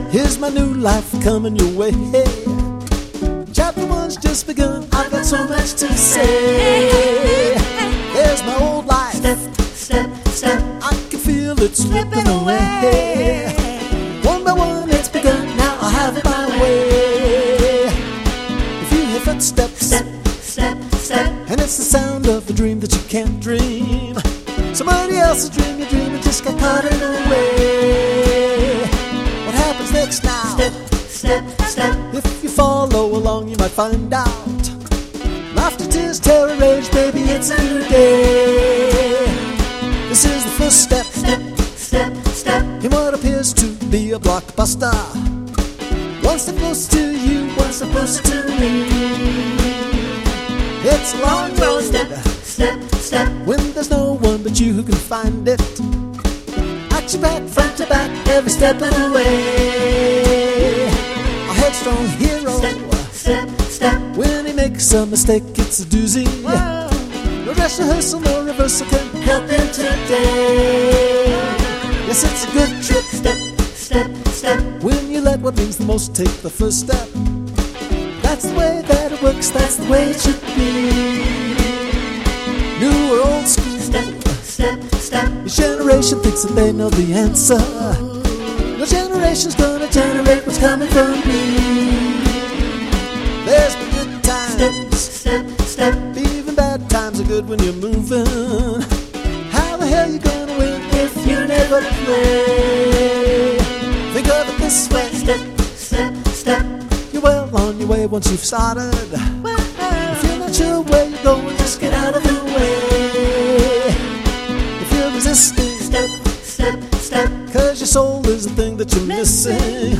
Here's my new life coming your way. Chapter one's just begun. I've got so much to say. There's my old life. Step, step, step. I can feel it slipping away. One by one it's begun. Now I'll have it my way. If you hear footsteps, Step, step, step. and it's the sound of a dream that you can't dream, somebody else's dream, your dream, and just got caught in the way. What happens next now? Step, step, step. If you follow along, you might find out. Laughter, tears, terror, rage, baby, it's a new day. This is the first step, Step, step, step. in what appears to be a blockbuster. One step closer to you, one step closer to me. It's a long road, Step, step, step. when there's no one but you who can find it. Action back, front to back, every step of the way. A headstrong hero, Step, step. when he makes a mistake, it's a doozy. No dress rehearsal, no reversal can help him today. Yes, it's a good trip, Step, step, step. when you let what means the most take the first step. That's the way that it works, that's the way it should be. New or old school, Step, step, step. each generation thinks that they know the answer. No generation's gonna generate what's coming from me. There's been good times, Step, step. even bad times are good when you're moving. How the hell you gonna win if you never play? Think of it this way, Step, step, step. you're well on your way once you've started. If you're not sure where you're going, just get out of the way. If you're resisting, Step, step, step. cause your soul is the thing that you're missing,